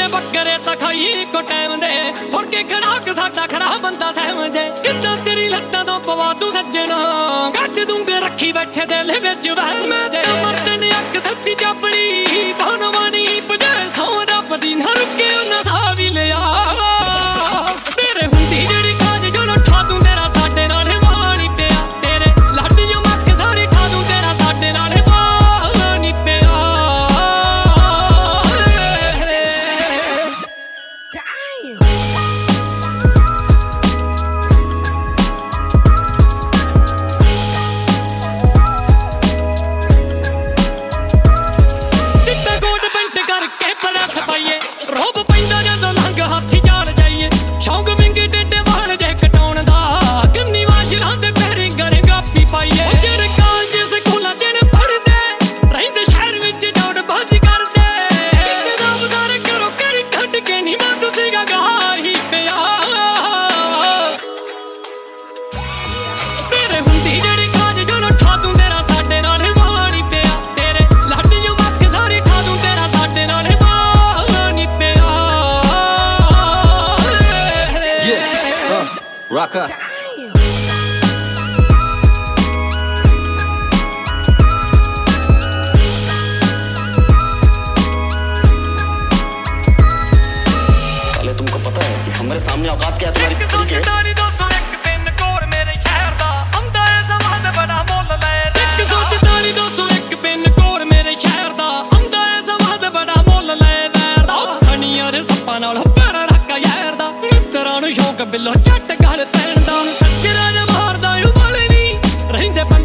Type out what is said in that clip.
ते बकरे तां खाई इक्को टाइम दे सुण के खड़ाक साडा खरा बंदा सहम जे किद्दां तेरी लत्तां तों पवा तू सज्जणा कड्ड दूंगे रखी बैठे दिल विच वहम जे मर्दन अक सच्ची चापड़ी बनवानी पजे सौ रब दी ना रुके उन्हां सा भी लिया तेरे हुंदी जेड़ी काज जो ठा दूं तेरा साडे नाल वाणी पिया तेरे लाडियों मक्क सारी ठा दूं तेरा साडे नाल वाणी पिया रोब पैंदा जदों लंघ हाथी जाल जाइए शौक विंगे टेडे वाल जे कटाउण दा गन्नी वाशरां ते पैरी गरगापी पाइए जेड़े कालज स्कूलां च पढ़दे रहिंदे शहर विच दौड़ भज करदे किताब सारे घरों कर कढ के नी मैं तुसी गाही पिया तेरे हुंदी जेड़ी काज जो ठा दूं तेरा साडे नाल वाणी पिया तेरे लाडियों मक्क सारी ठा दूं तेरा साडे नाल Rocker. पहले तुमको पता है कि हमारे सामने औकात क्या है तुम्हारी शौक बिलो झट गल पैण दा सच्चे राज मारदा वाले नी रहिंदे